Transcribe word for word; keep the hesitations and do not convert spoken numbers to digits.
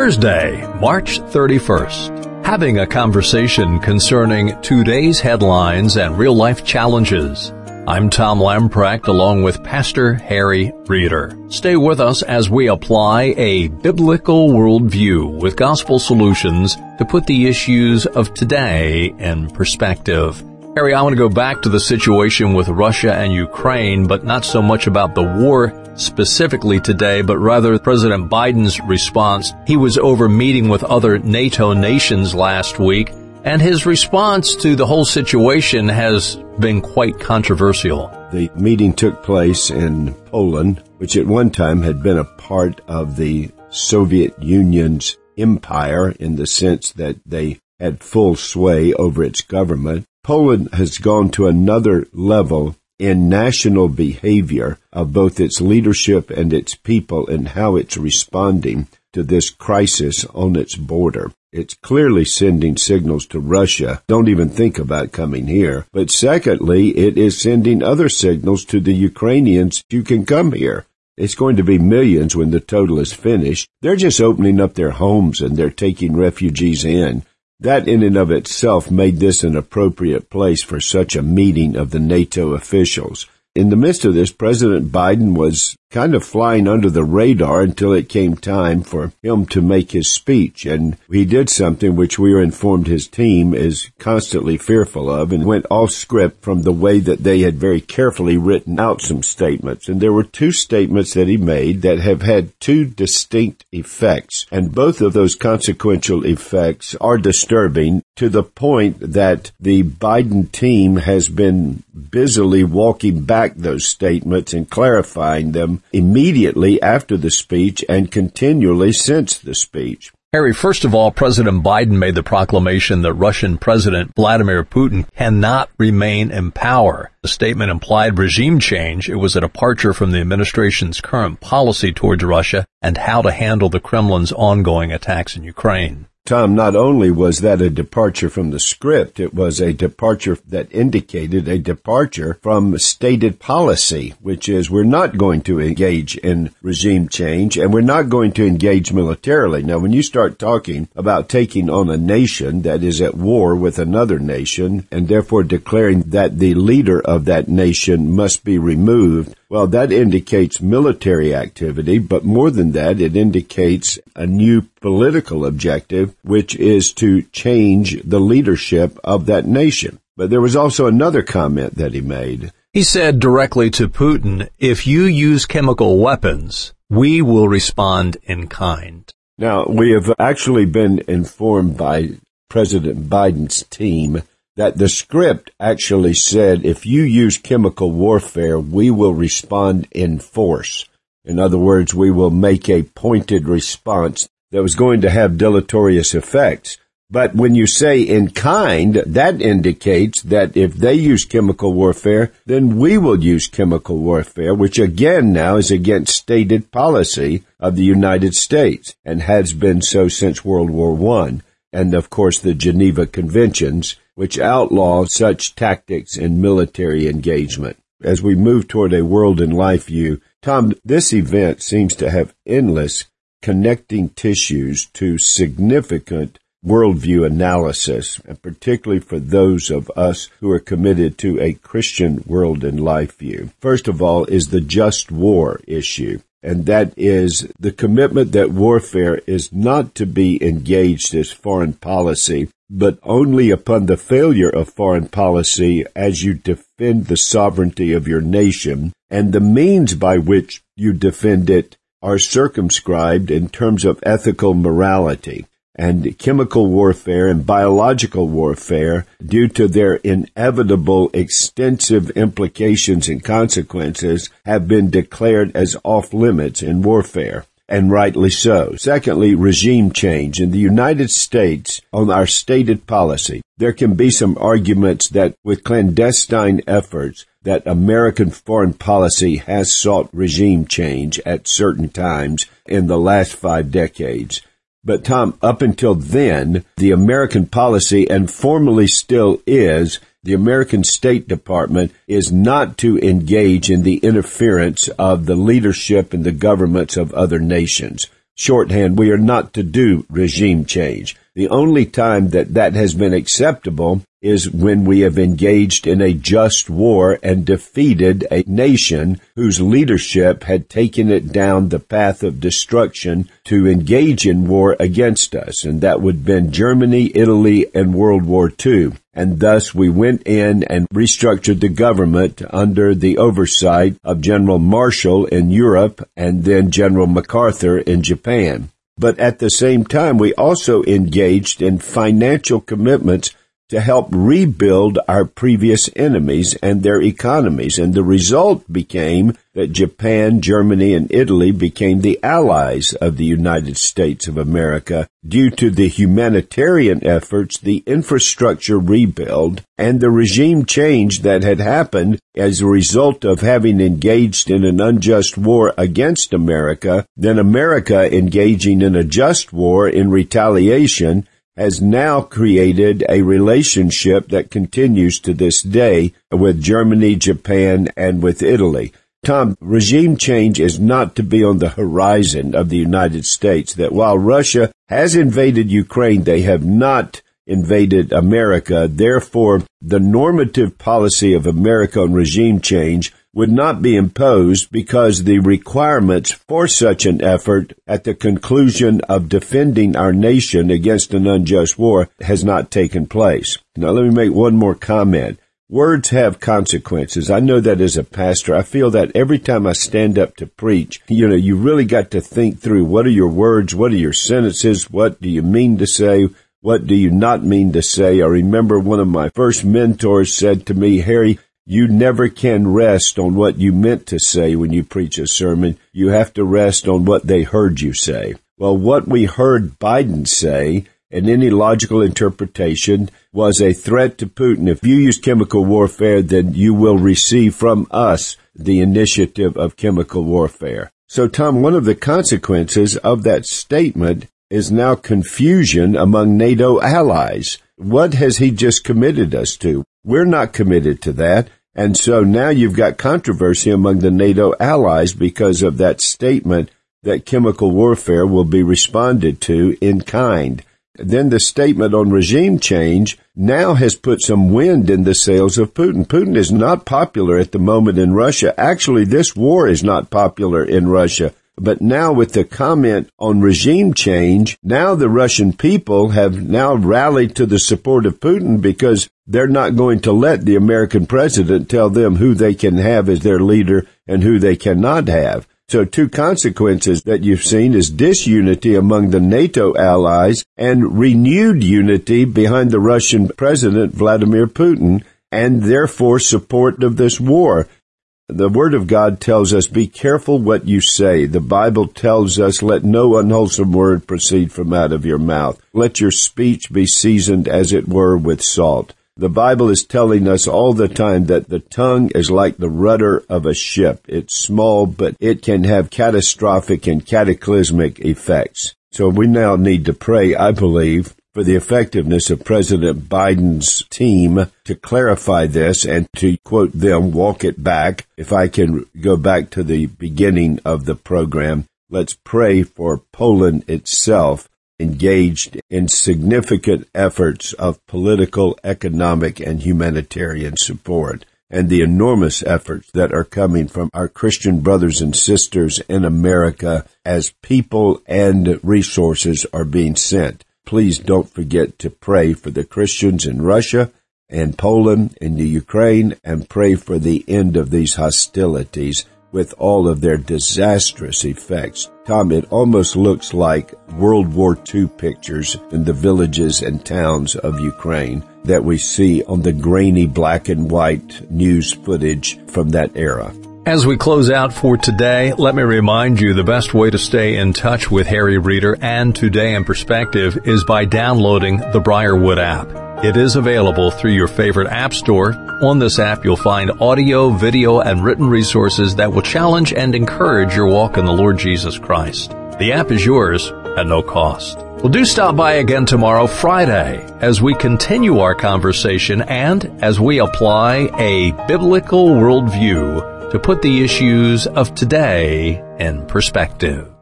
Thursday, March thirty-first. Having a conversation concerning today's headlines and real-life challenges. I'm Tom Lamprecht along with Pastor Harry Reeder. Stay with us as we apply a biblical worldview with gospel solutions to put the issues of today in perspective. Harry, I want to go back to the situation with Russia and Ukraine, but not so much about the war specifically today, but rather President Biden's response. He was over meeting with other NATO nations last week, and his response to the whole situation has been quite controversial. The meeting took place in Poland, which at one time had been a part of the Soviet Union's empire in the sense that they had full sway over its government. Poland has gone to another level in national behavior of both its leadership and its people and how it's responding to this crisis on its border. It's clearly sending signals to Russia, don't even think about coming here. But secondly, it is sending other signals to the Ukrainians, you can come here. It's going to be millions when the total is finished. They're just opening up their homes and they're taking refugees in. That in and of itself made this an appropriate place for such a meeting of the NATO officials. In the midst of this, President Biden was kind of flying under the radar until it came time for him to make his speech. And he did something which we are informed his team is constantly fearful of and went off script from the way that they had very carefully written out some statements. And there were two statements that he made that have had two distinct effects. And both of those consequential effects are disturbing to the point that the Biden team has been busily walking back those statements and clarifying them immediately after the speech and continually since the speech. Harry, first of all, President Biden made the proclamation that Russian President Vladimir Putin cannot remain in power. The statement implied regime change. It was a departure from the administration's current policy towards Russia and how to handle the Kremlin's ongoing attacks in Ukraine. Tom, not only was that a departure from the script, it was a departure that indicated a departure from stated policy, which is we're not going to engage in regime change and we're not going to engage militarily. Now, when you start talking about taking on a nation that is at war with another nation and therefore declaring that the leader of that nation must be removed, well, that indicates military activity, but more than that, it indicates a new political objective, which is to change the leadership of that nation. But there was also another comment that he made. He said directly to Putin, if you use chemical weapons, we will respond in kind. Now, we have actually been informed by President Biden's team that the script actually said, if you use chemical warfare, we will respond in force. In other words, we will make a pointed response that was going to have deleterious effects. But when you say in kind, that indicates that if they use chemical warfare, then we will use chemical warfare, which again now is against stated policy of the United States and has been so since World War One. And of course the Geneva Conventions, which outlaw such tactics in military engagement. As we move toward a world and life view, Tom, this event seems to have endless connecting tissues to significant worldview analysis, and particularly for those of us who are committed to a Christian world and life view. First of all is the just war issue. And that is the commitment that warfare is not to be engaged as foreign policy, but only upon the failure of foreign policy as you defend the sovereignty of your nation, and the means by which you defend it are circumscribed in terms of ethical morality. And chemical warfare and biological warfare, due to their inevitable extensive implications and consequences, have been declared as off-limits in warfare, and rightly so. Secondly, regime change. In the United States, on our stated policy, there can be some arguments that with clandestine efforts, that American foreign policy has sought regime change at certain times in the last five decades. But, Tom, up until then, the American policy, and formally still is, the American State Department is not to engage in the interference of the leadership and the governments of other nations. shorthand, we are not to do regime change. The only time that that has been acceptable is when we have engaged in a just war and defeated a nation whose leadership had taken it down the path of destruction to engage in war against us. And that would have been Germany, Italy, and World War Two. And thus we went in and restructured the government under the oversight of General Marshall in Europe and then General MacArthur in Japan. But at the same time, we also engaged in financial commitments to help rebuild our previous enemies and their economies. And the result became that Japan, Germany, and Italy became the allies of the United States of America due to the humanitarian efforts, the infrastructure rebuild, and the regime change that had happened as a result of having engaged in an unjust war against America, then America engaging in a just war in retaliation has now created a relationship that continues to this day with Germany, Japan, and with Italy. Tom, regime change is not to be on the horizon of the United States, that while Russia has invaded Ukraine, they have not invaded America. Therefore, the normative policy of America on regime change would not be imposed because the requirements for such an effort at the conclusion of defending our nation against an unjust war has not taken place. Now, let me make one more comment. Words have consequences. I know that as a pastor. I feel that every time I stand up to preach, you know, you really got to think through what are your words, what are your sentences, what do you mean to say, what do you not mean to say. I remember one of my first mentors said to me, Harry, you never can rest on what you meant to say when you preach a sermon. You have to rest on what they heard you say. Well, what we heard Biden say, in any logical interpretation, was a threat to Putin. If you use chemical warfare, then you will receive from us the initiative of chemical warfare. So, Tom, one of the consequences of that statement is now confusion among NATO allies. What has he just committed us to? We're not committed to that. And so now you've got controversy among the NATO allies because of that statement that chemical warfare will be responded to in kind. Then the statement on regime change now has put some wind in the sails of Putin. Putin is not popular at the moment in Russia. Actually, this war is not popular in Russia. But now with the comment on regime change, now the Russian people have now rallied to the support of Putin because they're not going to let the American president tell them who they can have as their leader and who they cannot have. So two consequences that you've seen is disunity among the NATO allies and renewed unity behind the Russian president, Vladimir Putin, and therefore support of this war. The Word of God tells us, be careful what you say. The Bible tells us, let no unwholesome word proceed from out of your mouth. Let your speech be seasoned, as it were, with salt. The Bible is telling us all the time that the tongue is like the rudder of a ship. It's small, but it can have catastrophic and cataclysmic effects. So we now need to pray, I believe, for the effectiveness of President Biden's team to clarify this and to, quote them, walk it back. If I can go back to the beginning of the program, let's pray for Poland itself, engaged in significant efforts of political, economic, and humanitarian support, and the enormous efforts that are coming from our Christian brothers and sisters in America as people and resources are being sent. Please don't forget to pray for the Christians in Russia and Poland and the Ukraine, and pray for the end of these hostilities with all of their disastrous effects. Tom, it almost looks like World War Two pictures in the villages and towns of Ukraine that we see on the grainy black and white news footage from that era. As we close out for today, let me remind you the best way to stay in touch with Harry Reeder and Today in Perspective is by downloading the Briarwood app. It is available through your favorite app store. On this app, you'll find audio, video, and written resources that will challenge and encourage your walk in the Lord Jesus Christ. The app is yours at no cost. Well, do stop by again tomorrow, Friday, as we continue our conversation and as we apply a biblical worldview to put the issues of today in perspective.